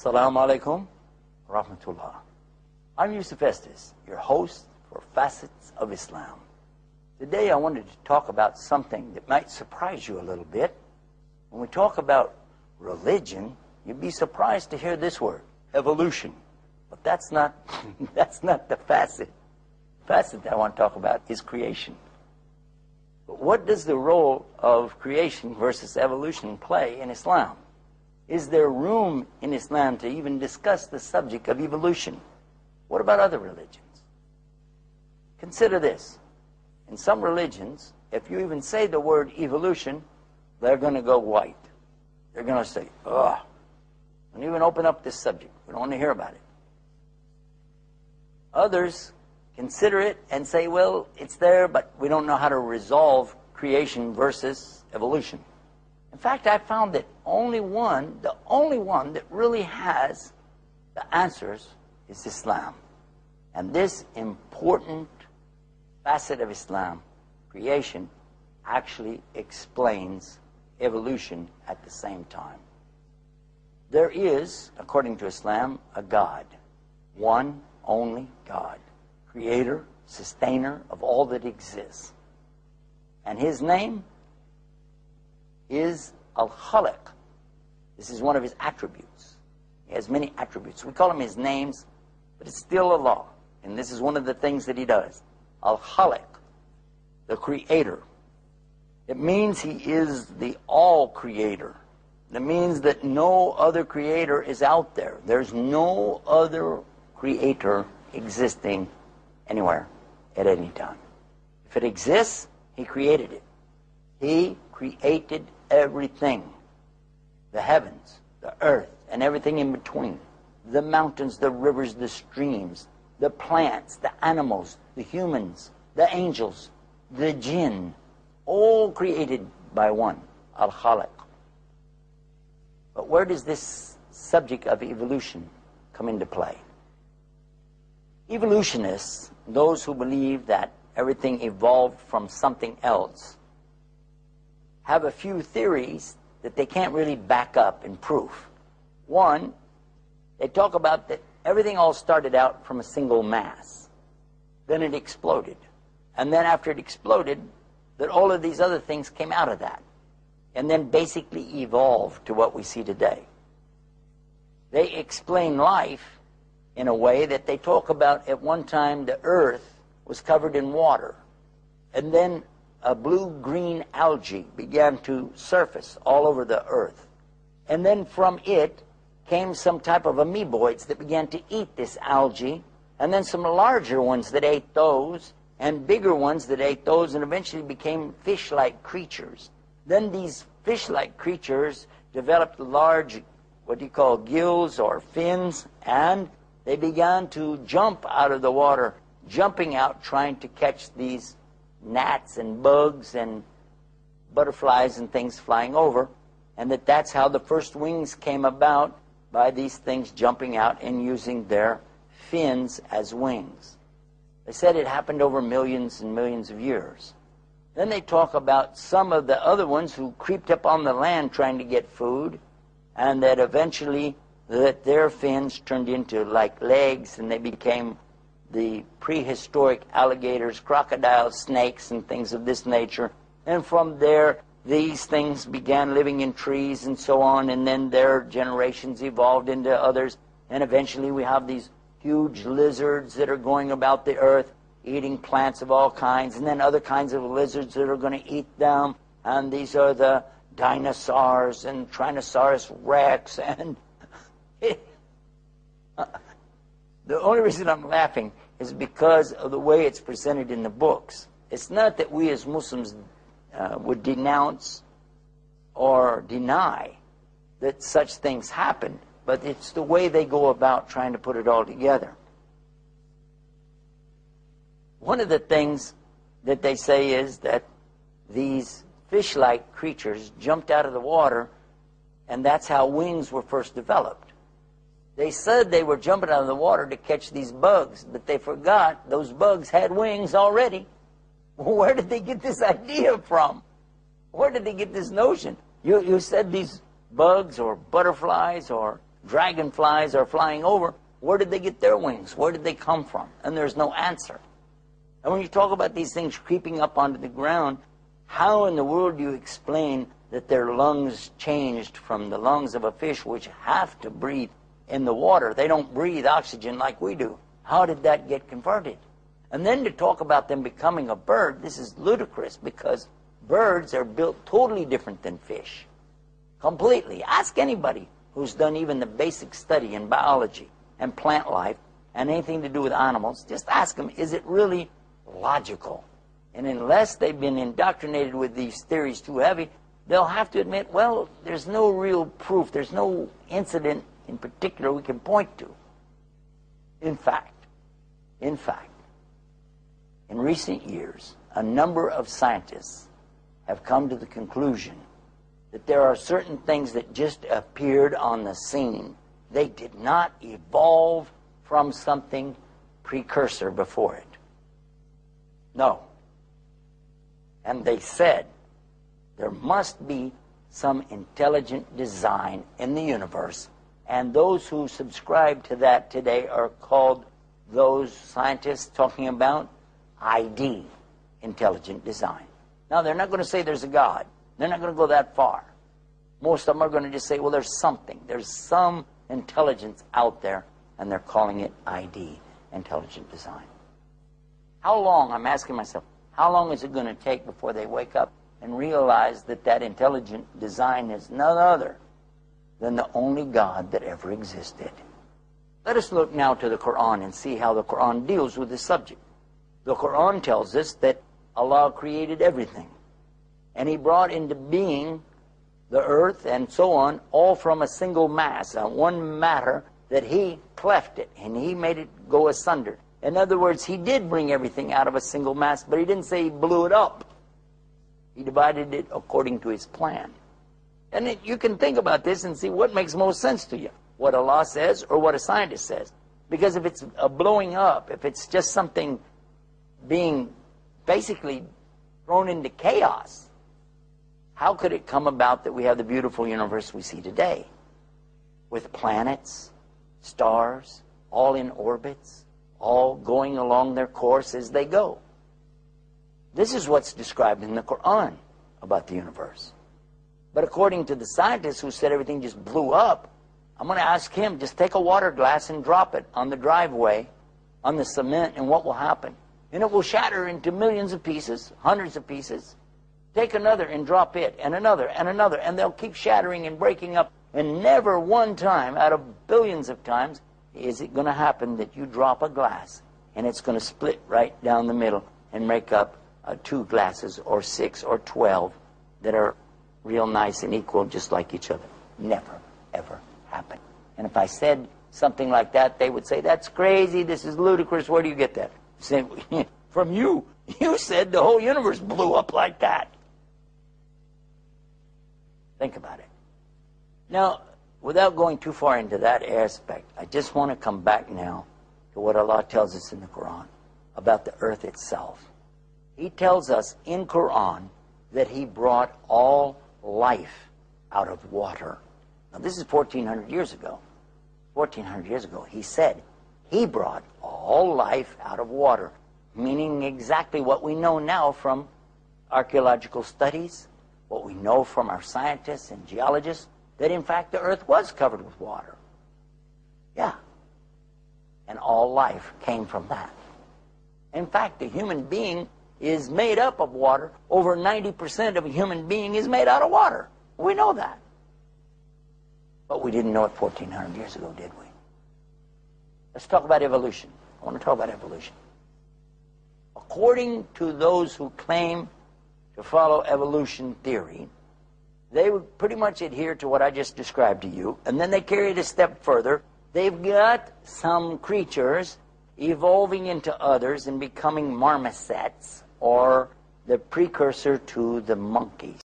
Assalamu alaikum rahmatullah. I'm Yusuf Estes, your host for Facets of Islam. Today I wanted to talk about something that might surprise you a little bit. When we talk about religion, you'd be surprised to hear this word, evolution. But that's not the facet. The facet that I want to talk about is creation. But what does the role of creation versus evolution play in Islam? Is there room in Islam to even discuss the subject of evolution? What about other religions? Consider this. In some religions, if you even say the word evolution, they're going to go white. They're going to say, ugh, don't even open up this subject. We don't want to hear about it. Others consider it and say, well, it's there, but we don't know how to resolve creation versus evolution. In fact, I found that the only one that really has the answers is Islam. And this important facet of Islam, creation, actually explains evolution at the same time. There is, according to Islam, a God, one only God, creator, sustainer of all that exists. And his name is Al-Khaliq. This is one of his attributes. He has many attributes. We call him his names, but it's still Allah. And this is one of the things that he does. Al-Khaliq, the creator. It means he is the all-creator. It means that no other creator is out there. There's no other creator existing anywhere at any time. If it exists, he created it. He created everything. The heavens, the earth, and everything in between. The mountains, the rivers, the streams, the plants, the animals, the humans, the angels, the jinn, all created by one, Al-Khaliq. But where does this subject of evolution come into play? Evolutionists, those who believe that everything evolved from something else, have a few theories that they can't really back up in proof. One, they talk about that everything all started out from a single mass. Then it exploded. And then after it exploded, that all of these other things came out of that. And then basically evolved to what we see today. They explain life in a way that they talk about at one time the earth was covered in water. And then a blue-green algae began to surface all over the earth. And then from it came some type of amoeboids that began to eat this algae, and then some larger ones that ate those, and bigger ones that ate those, and eventually became fish-like creatures. Then these fish-like creatures developed large, what you call gills or fins, and they began to jump out of the water, jumping out, trying to catch these gnats and bugs and butterflies and things flying over, and that's how the first wings came about, by these things jumping out and using their fins as wings. They said it happened over millions and millions of years. Then they talk about some of the other ones who creeped up on the land trying to get food, and that eventually that their fins turned into like legs, and they became the prehistoric alligators, crocodiles, snakes, and things of this nature. And from there, these things began living in trees and so on, and then their generations evolved into others. And eventually we have these huge lizards that are going about the earth, eating plants of all kinds, and then other kinds of lizards that are going to eat them. And these are the dinosaurs and Tyrannosaurus Rex. And the only reason I'm laughing is because of the way it's presented in the books. It's not that we as Muslims would denounce or deny that such things happen, but it's the way they go about trying to put it all together. One of the things that they say is that these fish-like creatures jumped out of the water, and that's how wings were first developed. They said they were jumping out of the water to catch these bugs, but they forgot those bugs had wings already. Where did they get this idea from? Where did they get this notion? You said these bugs or butterflies or dragonflies are flying over, where did they get their wings? Where did they come from? And there's no answer. And when you talk about these things creeping up onto the ground, how in the world do you explain that their lungs changed from the lungs of a fish, which have to breathe in the water? They don't breathe oxygen like we do. How did that get converted? And then to talk about them becoming a bird, this is ludicrous, because birds are built totally different than fish. Completely. Ask anybody who's done even the basic study in biology and plant life and anything to do with animals. Just ask them, is it really logical? And unless they've been indoctrinated with these theories too heavy, they'll have to admit, well, there's no real proof. There's no incident in particular we can point to. In fact, in recent years, a number of scientists have come to the conclusion that there are certain things that just appeared on the scene. They did not evolve from something precursor before it. No. And they said there must be some intelligent design in the universe, and those who subscribe to that today are called, those scientists talking about ID, intelligent design. Now, they're not going to say there's a God. They're not going to go that far. Most of them are going to just say, well, there's something. There's some intelligence out there, and they're calling it ID, intelligent design. How long, I'm asking myself, how long is it going to take before they wake up and realize that that intelligent design is none other than the only God that ever existed? Let us look now to the Quran and see how the Quran deals with this subject. The Quran tells us that Allah created everything, and He brought into being the earth and so on, all from a single mass, one matter that He cleft it, and He made it go asunder. In other words, He did bring everything out of a single mass, but He didn't say He blew it up. He divided it according to His plan. And you can think about this and see what makes most sense to you, what Allah says or what a scientist says. Because if it's a blowing up, if it's just something being basically thrown into chaos, how could it come about that we have the beautiful universe we see today, with planets, stars, all in orbits, all going along their course as they go? This is what's described in the Quran about the universe. But according to the scientist who said everything just blew up, I'm going to ask him, just take a water glass and drop it on the driveway, on the cement, and what will happen? And it will shatter into millions of pieces, hundreds of pieces. Take another and drop it, and another, and they'll keep shattering and breaking up. And never one time out of billions of times is it going to happen that you drop a glass and it's going to split right down the middle and make up 2 glasses or 6 or 12 that are real nice and equal just like each other. Never, ever happen. And if I said something like that, they would say, that's crazy, this is ludicrous, where do you get that? Say, from you. You said the whole universe blew up like that. Think about it. Now, without going too far into that aspect, I just want to come back now to what Allah tells us in the Quran about the earth itself. He tells us in Quran that He brought all life out of water. Now, this is 1,400 years ago. 1,400 years ago, He said He brought all life out of water, meaning exactly what we know now from archaeological studies, what we know from our scientists and geologists, that in fact the earth was covered with water. Yeah. And all life came from that. In fact, the human being is made up of water. Over 90% of a human being is made out of water. We know that. But we didn't know it 1,400 years ago, did we? Let's talk about evolution. I want to talk about evolution. According to those who claim to follow evolution theory, they would pretty much adhere to what I just described to you, and then they carry it a step further. They've got some creatures evolving into others and becoming marmosets, or the precursor to the monkeys.